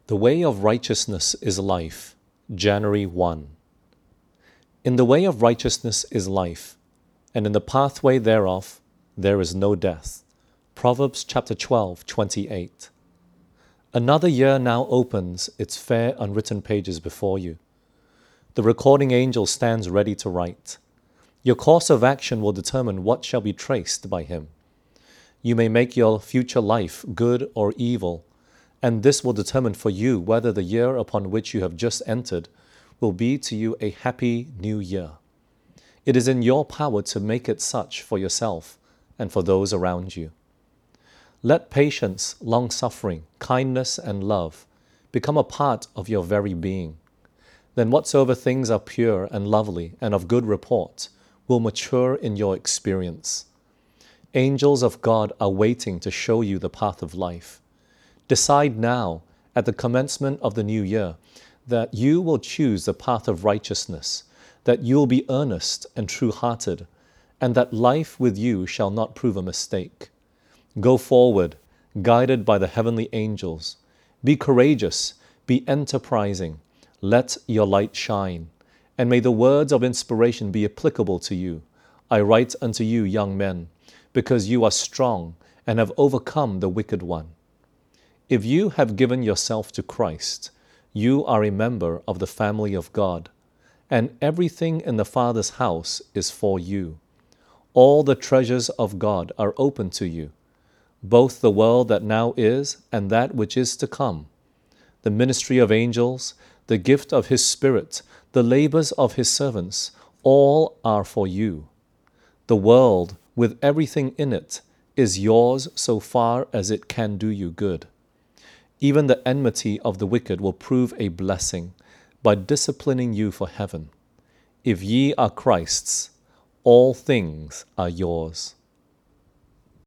The way of righteousness is life. January 1. In the way of righteousness is life, and in the pathway thereof there is no death. Proverbs chapter 12:28. Another year now opens its fair unwritten pages before you. The recording angel stands ready to write. Your course of action will determine what shall be traced by him. You may make your future life good or evil, and this will determine for you whether the year upon which you have just entered will be to you a happy new year. It is in your power to make it such for yourself and for those around you. Let patience, long-suffering, kindness, and love become a part of your very being. Then whatsoever things are pure and lovely and of good report will mature in your experience. Angels of God are waiting to show you the path of life. Decide now, at the commencement of the new year, that you will choose the path of righteousness, that you will be earnest and true-hearted, and that life with you shall not prove a mistake. Go forward, guided by the heavenly angels. Be courageous, be enterprising. Let your light shine, and may the words of inspiration be applicable to you. I write unto you, young men, because you are strong and have overcome the wicked one. If you have given yourself to Christ, you are a member of the family of God, and everything in the Father's house is for you. All the treasures of God are open to you, both the world that now is and that which is to come. The ministry of angels, the gift of His Spirit, the labors of His servants, all are for you. The world, with everything in it, is yours so far as it can do you good. Even the enmity of the wicked will prove a blessing by disciplining you for heaven. If ye are Christ's, all things are yours.